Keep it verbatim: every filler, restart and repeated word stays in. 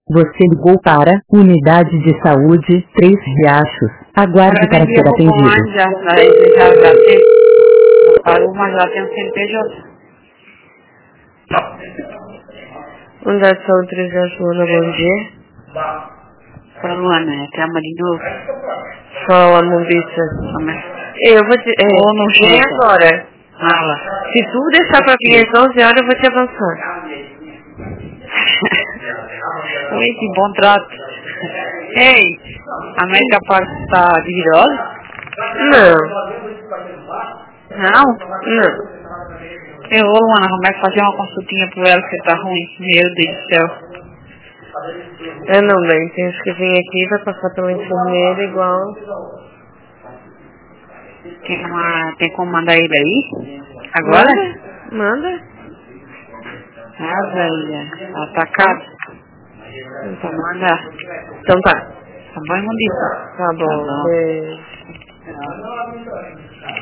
Você ligou para Unidade de Saúde Três Riachos. Aguarde para ser atendido. Já, já, já tem. Parou, mas já tem um C N P J. Unidade de Saúde Três Riachos, Luana, bom dia. Para Luana, é que é a Maria de novo. Fala, Mumbiça. Eu vou te... É, Ou não vem chega. agora. Fala. Se tu deixar pra vir às onze horas, eu vou te avançar. Oi, que bom trato. Ei, a médica está de virose? Não, Não? não. Eu vou, Luana, como é que fazer uma consultinha por ela que tá ruim? Meu Deus do céu. É não, bem, tens que vir aqui, vai passar pela enfermeira igual. Tem, uma, tem como mandar ele aí? Agora? Manda, manda. Ah, velha, atacado. Então manda. Então tá. Tá bom, imundíssimo? Tá bom. Tá bom. Beijo.